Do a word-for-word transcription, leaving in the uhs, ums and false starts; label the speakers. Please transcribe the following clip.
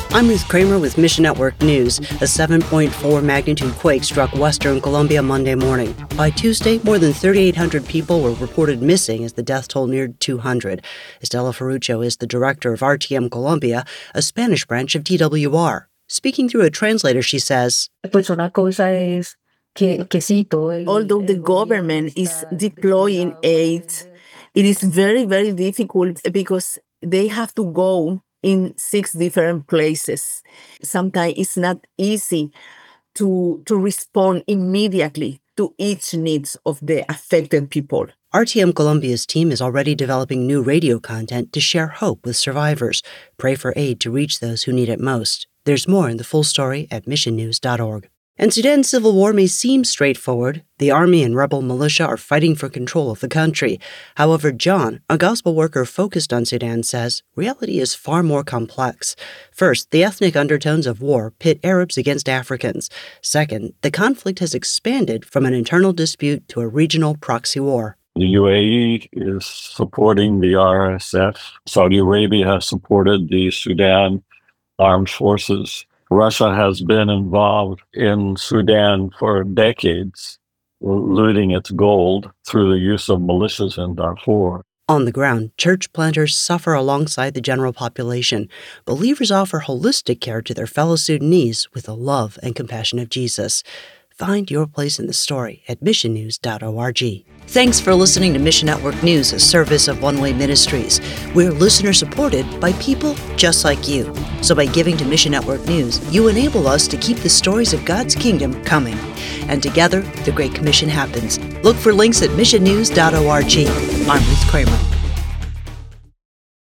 Speaker 1: I'm Ruth Kramer with Mission Network News. A seven point four magnitude quake struck western Colombia Monday morning. By Tuesday, more than thirty-eight hundred people were reported missing as the death toll neared two hundred. Estela Ferruccio is the director of R T M Colombia, a Spanish branch of T W R. Speaking through a translator, she says,
Speaker 2: Although the government is deploying aid, it is very, very difficult because they have to go in six different places. Sometimes it's not easy to, to respond immediately to each needs of the affected people.
Speaker 1: R T M Colombia's team is already developing new radio content to share hope with survivors. Pray for aid to reach those who need it most. There's more in the full story at mission news dot org. And Sudan's civil war may seem straightforward. The army and rebel militia are fighting for control of the country. However, John, a gospel worker focused on Sudan, says reality is far more complex. First, the ethnic undertones of war pit Arabs against Africans. Second, the conflict has expanded from an internal dispute to a regional proxy war.
Speaker 3: The U A E is supporting the R S F. Saudi Arabia has supported the Sudan Armed Forces. Russia has been involved in Sudan for decades, looting its gold through the use of militias in Darfur.
Speaker 1: On the ground, church planters suffer alongside the general population. Believers offer holistic care to their fellow Sudanese with the love and compassion of Jesus. Find your place in the story at mission news dot org. Thanks for listening to Mission Network News, a service of One Way Ministries. We're listener-supported by people just like you. So by giving to Mission Network News, you enable us to keep the stories of God's kingdom coming. And together, the Great Commission happens. Look for links at mission news dot org. I'm Ruth Kramer.